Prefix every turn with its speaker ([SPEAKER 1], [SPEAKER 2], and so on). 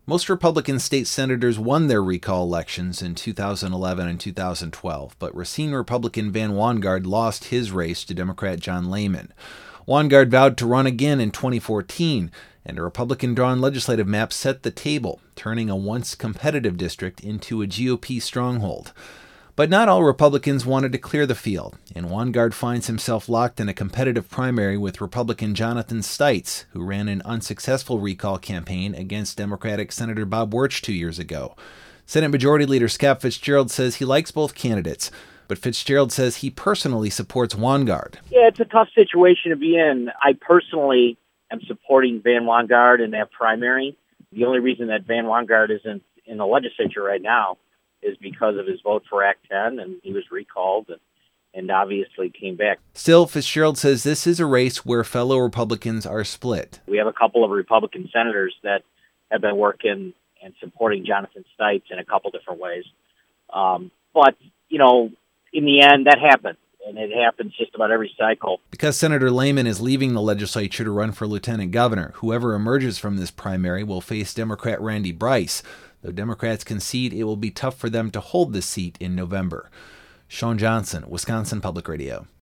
[SPEAKER 1] Most Republican state senators won their recall elections in 2011 and 2012, but Racine Republican Van Wanggaard lost his race to Democrat John Lehman. Wanggaard vowed to run again in 2014, and a Republican-drawn legislative map set the table, turning a once competitive district into a GOP stronghold. But not all Republicans wanted to clear the field, and Wanggaard finds himself locked in a competitive primary with Republican Jonathan Stites, who ran an unsuccessful recall campaign against Democratic Senator Bob Wirtz 2 years ago. Senate Majority Leader Scott Fitzgerald says he likes both candidates, but Fitzgerald says he personally supports Wanggaard.
[SPEAKER 2] Yeah, it's a tough situation to be in. I personally am supporting Van Wanggaard in that primary. The only reason that Van Wanggaard isn't in the legislature right now is because of his vote for Act 10, and he was recalled and obviously came back.
[SPEAKER 1] Still, Fitzgerald says this is a race where fellow Republicans are split.
[SPEAKER 2] We have a couple of Republican senators that have been working and supporting Jonathan Stites in a couple different ways. But, you know, in the end, that happens, and it happens just about every cycle.
[SPEAKER 1] Because Senator Lehman is leaving the legislature to run for lieutenant governor, whoever emerges from this primary will face Democrat Randy Bryce, though Democrats concede it will be tough for them to hold this seat in November. Sean Johnson, Wisconsin Public Radio.